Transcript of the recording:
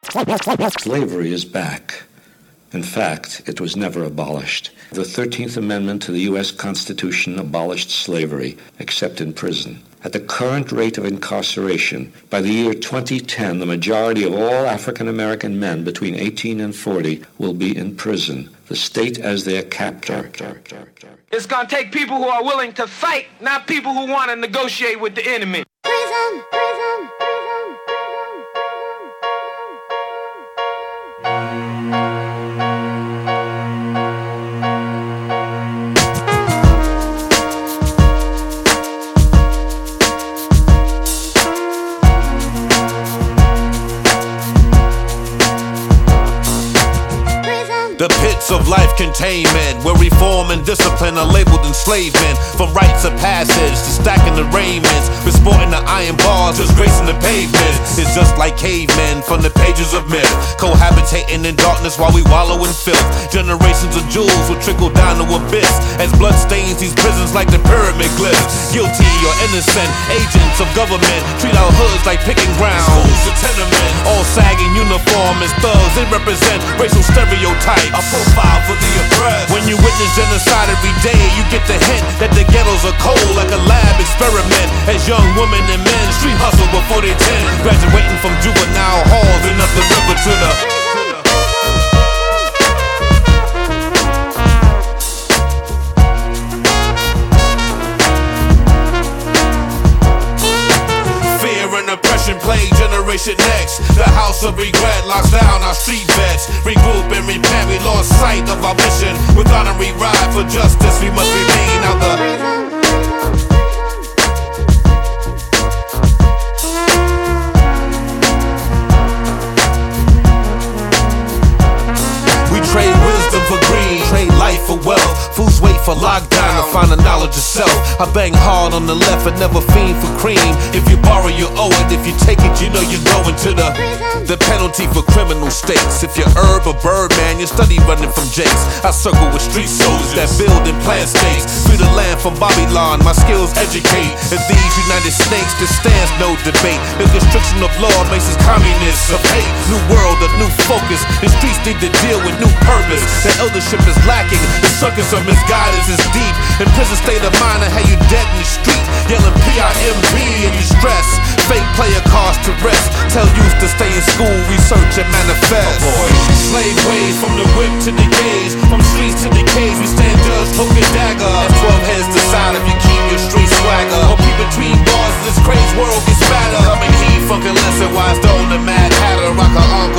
Slavery is back. In fact, it was never abolished. The 13th Amendment to the U.S. Constitution abolished slavery, except in prison. At the current rate of incarceration, by the year 2010, the majority of all African American men between 18 and 40 will be in prison, the state as their captor. It's going to take people who are willing to fight, not people who want to negotiate with the enemy. Prison, prison, prison. The pits of life contain men, where reform and discipline are labeled enslavement. From rites of passage to stacking the raiments, we're sporting the iron bars, just gracing the pavement. It's just like cavemen from the pages of myth, cohabitating in darkness while we wallow in filth. Generations of jewels will trickle down to abyss, as blood stains these prisons like the pyramid glyphs. Guilty or innocent, agents of government treat our hoods like picking ground. Schools to tenement, all sagging uniform as thugs, they represent racial stereotypes. A profile for the oppressed. When you witness genocide every day, you get the hint that the ghettos are cold like a lab experiment. As young women and men street hustle before they 10, graduating from juvenile halls and up the river to the play generation next. The house of regret locks down our street vets. Regroup and repent, we lost sight of our mission. With honor we ride for justice, we must remain out the trade wisdom for green, trade life for wealth. Fools wait for lockdown to find the knowledge of self. I bang hard on the left and never fiend for cream. If you borrow, you owe it. If you take it, you know you're going to the penalty for criminal states. If you're herb or birdman, you study running from jakes. I circle with street soldiers that build and plant stakes. Free the land from Babylon, my skills educate. If these United Snakes, there stands no debate. The restriction of law makes us communists of hate. New world, a new focus. The streets need to deal with new purpose. The eldership is lacking. The circus of misguidance is deep. In prison state of mind, I had you dead in the street, yelling PIMP and you stress. Fake player cards to rest. Tell youth to stay in school, research and manifest. Slave ways from the whip to the gaze, from streets to the cage. We stand judge, hook and dagger. As 12 heads decide if you keep your street swagger or be between bars. This crazy world gets fatter. I'm in heat, fucking lesson. Wise dome, the Mad Hatter, rock a uncle.